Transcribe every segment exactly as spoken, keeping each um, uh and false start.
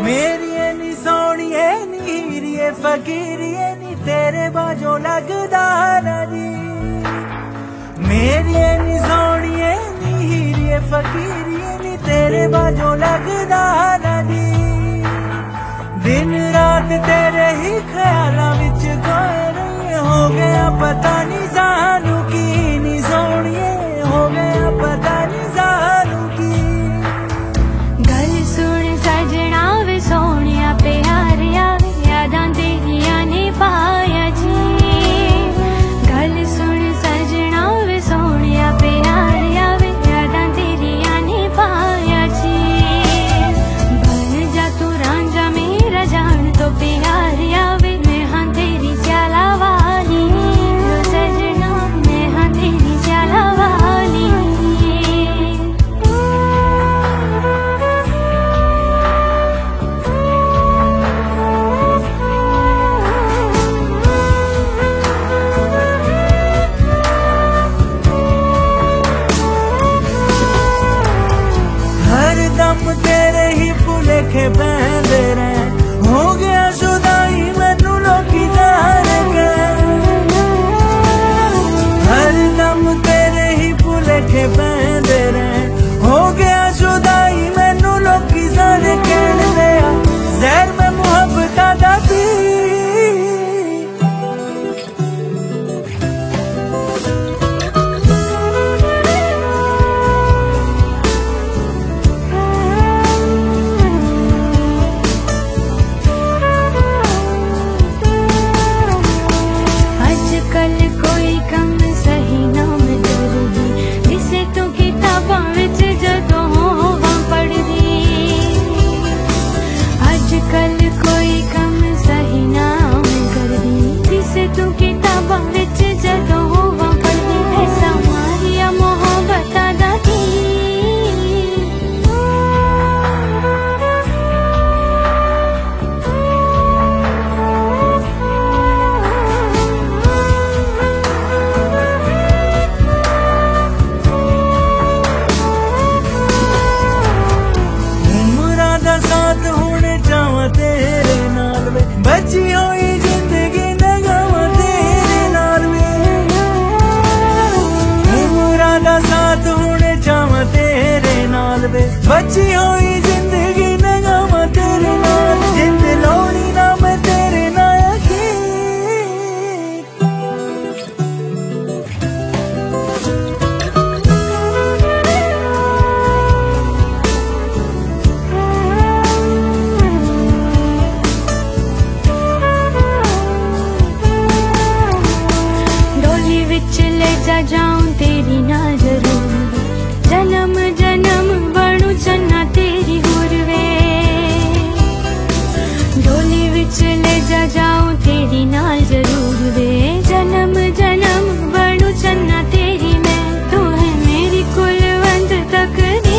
मेरी नी सोनिए नी हीरिए फकीरिए नी तेरे बाजो लगदा ना जी। मेरी नी सोनिए नी हीरिए फकीरिए नी तेरे बाजो लगदा ना जी। दिन रात तेरे ही ख्यालां विच खोए रही हो गया पता नहीं सानू की नी सोनिए हो गया पता नहीं सानू की। गल सुन सजना वे सोनिया प्यारिया यादां तेरियां ने पाया जी। गल सुन सजना वे सोनिया प्यारिया यादां तेरियां ने पाया जी। बन जा तू रांझा मेरा जान तो प्यारिया वे मैं हाँ तेरी स्याला वाली लो सजना मैं हाँ तेरी स्याला वाली। हर दम तेरे ही भुलेखे पहनदे रहे हो गया जुदाई मैनू लोकी जाने के। हर दम तेरे ही भुलेखे पहनदे रहे हो गया जुदाई मैनू लोकी जाने के। जहर में मुहब्बत दा पी कल कोई कम सही ना मैं करदी जिसे तू किताबां विच जदों होवां पढ़दी। अज कल कोई कम सही ना मैं करदी जिसे तू किताबां विच जदों होवां पढ़दी। ऐसा मारिया मोहब्बतां दा साथ होने जावा तेरे नाल वे बची हुई जिंदगी लगावा तेरे नाल वे। उमरा दा साथ होने जावा तेरे नाल वे बची हुई जिंदगी लगावा तेरे नाल। जिंद लोनी ना मैं तेरे नाल की ले जा जाऊं तेरी नाल जरूर जन्म जन्म बनू चन्ना तेरी हुर वे। डोली विच ले जा जाऊं तेरी नाल जरूर वे जन्म जन्म बनू चन्ना तेरी मैं तू है मेरी कुलवंत तकदीर।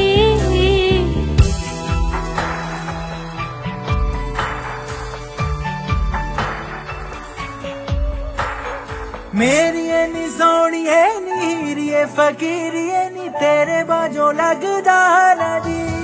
मेरी नी सोनिए नी हीरिए फकीरिए नी तेरे बाजो लगदा ना जी।